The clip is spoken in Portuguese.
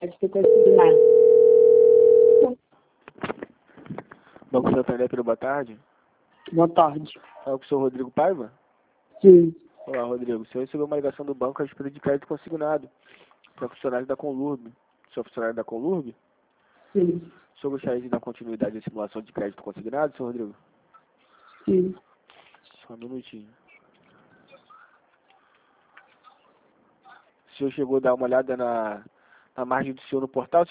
Pode ter consignado. Banco Santander, boa tarde. Boa tarde. Fala com o senhor Rodrigo Paiva? Sim. Olá, Rodrigo. O senhor recebeu uma ligação do banco a respeito de crédito consignado para funcionário da Conlurb. O senhor é funcionário da Conlurb? Sim. O senhor gostaria de dar continuidade à simulação de crédito consignado, senhor Rodrigo? Sim. Só um minutinho. O senhor chegou a dar uma olhada na margem do senhor no portal?